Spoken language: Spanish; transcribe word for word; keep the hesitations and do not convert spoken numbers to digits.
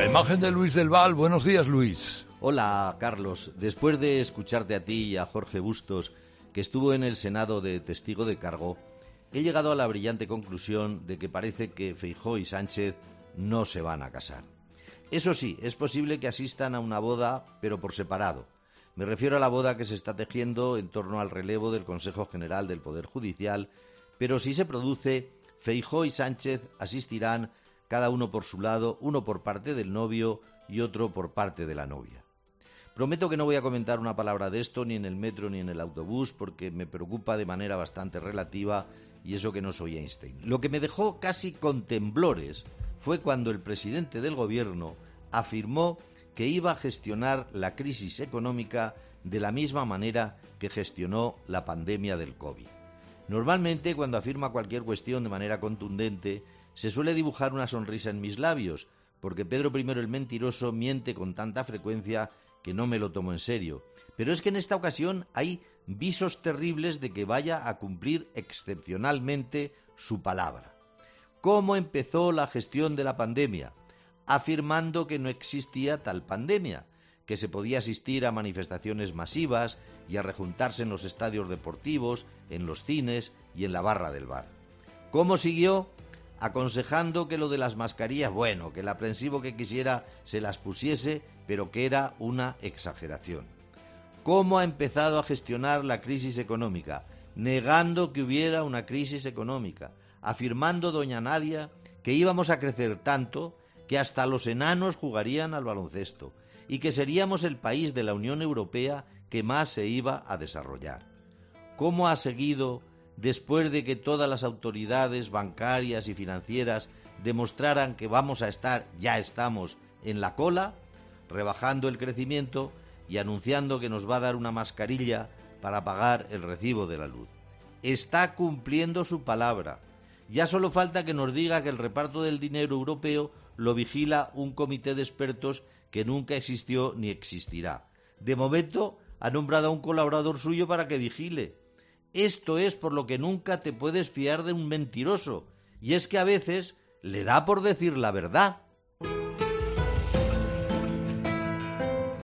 imagen de Luis del Val. Buenos días, Luis. Hola, Carlos. Después de escucharte a ti y a Jorge Bustos, que estuvo en el Senado de testigo de cargo, he llegado a la brillante conclusión de que parece que Feijóo y Sánchez no se van a casar. Eso sí, es posible que asistan a una boda, pero por separado. Me refiero a la boda que se está tejiendo en torno al relevo del Consejo General del Poder Judicial, pero si se produce, Feijóo y Sánchez asistirán cada uno por su lado, uno por parte del novio y otro por parte de la novia. Prometo que no voy a comentar una palabra de esto ni en el metro ni en el autobús porque me preocupa de manera bastante relativa y eso que no soy Einstein. Lo que me dejó casi con temblores fue cuando el presidente del gobierno afirmó que iba a gestionar la crisis económica de la misma manera que gestionó la pandemia del COVID. Normalmente, cuando afirma cualquier cuestión de manera contundente, se suele dibujar una sonrisa en mis labios, porque Pedro primero el Mentiroso miente con tanta frecuencia que no me lo tomo en serio. Pero es que en esta ocasión hay visos terribles de que vaya a cumplir excepcionalmente su palabra. ¿Cómo empezó la gestión de la pandemia? Afirmando que no existía tal pandemia, que se podía asistir a manifestaciones masivas y a rejuntarse en los estadios deportivos, en los cines y en la barra del bar. ¿Cómo siguió? Aconsejando que lo de las mascarillas, bueno, que el aprensivo que quisiera se las pusiese, pero que era una exageración. ¿Cómo ha empezado a gestionar la crisis económica? Negando que hubiera una crisis económica, afirmando doña Nadia que íbamos a crecer tanto que hasta los enanos jugarían al baloncesto y que seríamos el país de la Unión Europea que más se iba a desarrollar. ¿Cómo ha seguido después de que todas las autoridades bancarias y financieras demostraran que vamos a estar, ya estamos, en la cola, rebajando el crecimiento y anunciando que nos va a dar una mascarilla para pagar el recibo de la luz? Está cumpliendo su palabra. Ya solo falta que nos diga que el reparto del dinero europeo lo vigila un comité de expertos que nunca existió ni existirá. De momento ha nombrado a un colaborador suyo para que vigile. Esto es por lo que nunca te puedes fiar de un mentiroso, y es que a veces le da por decir la verdad.